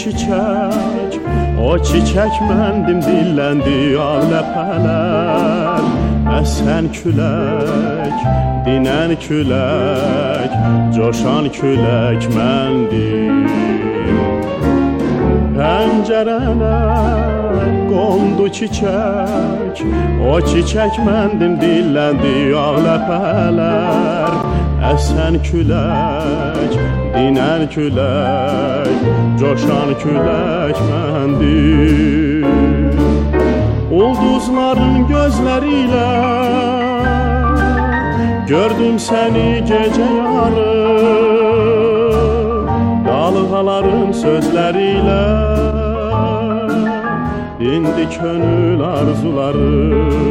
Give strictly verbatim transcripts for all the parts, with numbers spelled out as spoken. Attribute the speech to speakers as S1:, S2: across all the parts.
S1: çiçek, o çiçek məndim, dilləndi ağ ləpələr. Əsən külək, dinən külək, coşan külək məndim. Pəncərənə qondu çiçək, o çiçək məndim, dilləndi ağ ləpələr. Əsən külək, dinən külək, coşan külək məndim. Ulduzların gözləriyle gördüm səni gecə yarı, dalğaların sözləriyle dindi könül arzuları.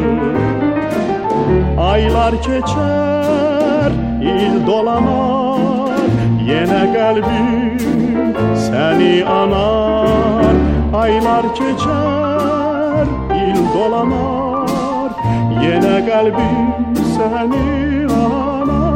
S1: Aylar keçər, il dolanar, yenə qəlbim səni anar. Aylar keçər, il dolanar, yenə qəlbim səni anar.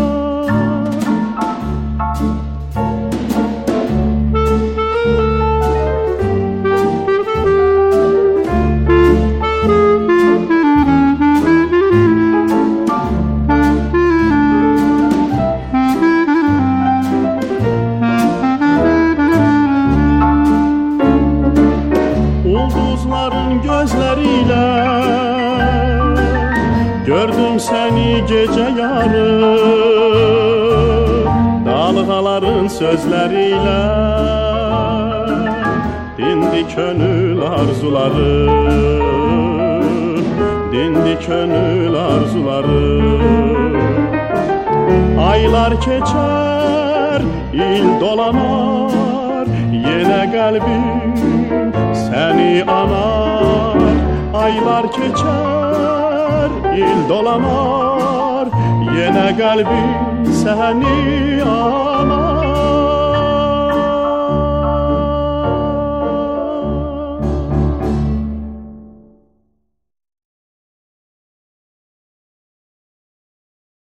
S1: Ulduzların gözləriyle gördüm səni gecə yarı, dalğaların sözləriyle dindi könül arzuları, dindi könül arzuları. Aylar keçər, il dolanar, yenə qəlbim səni anar. Aylar keçər, il dolanar, yenə qəlbim səni anar.